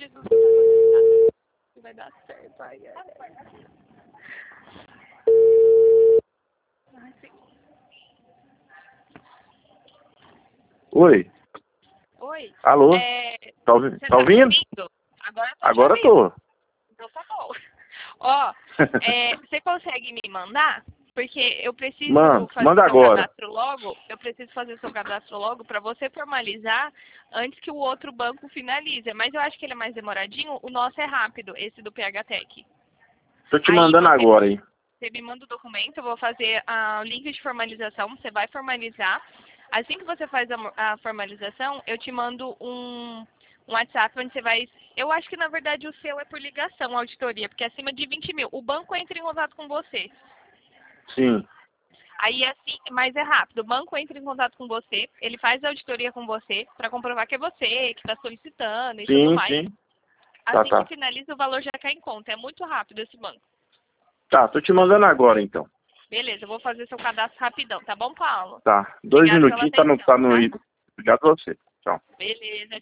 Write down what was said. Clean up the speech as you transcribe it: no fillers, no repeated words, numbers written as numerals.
Jesus, vai dar certo. Ai, ai, ai. Ai, sim. Oi. Oi. Alô? Tá Você tá tá me ouvindo? ouvindo? Agora eu tô te Agora ouvindo. tô. Então tá bom. Ó, você consegue me mandar? Porque eu preciso fazer manda o seu agora. cadastro logo. Eu preciso fazer o seu cadastro logo para você formalizar antes que o outro banco finalize. Mas eu acho que ele é mais demoradinho. O nosso é rápido, esse do PHTech. Tô te Aí mandando agora aí. você me manda o documento, eu vou fazer o link de formalização, você vai formalizar. Assim que você faz a formalização, eu te mando um WhatsApp onde você vai... Eu acho que, na verdade, o seu é por ligação, a auditoria, porque é acima de 20 mil. O banco entra em contato com você. Sim. Aí, assim, mas é rápido. O banco entra em contato com você, ele faz a auditoria com você, para comprovar que é você que está solicitando e tudo Sim, mais. sim. Assim que Tá. finaliza, o valor já cai em conta. É muito rápido esse banco. Tá, tô te mandando agora então. Beleza, eu vou fazer seu cadastro rapidão, tá bom, Paulo? Tá. 2 Obrigada pela minutinhos, atenção, tá no tá? ido. Obrigado a você. Tchau. Beleza,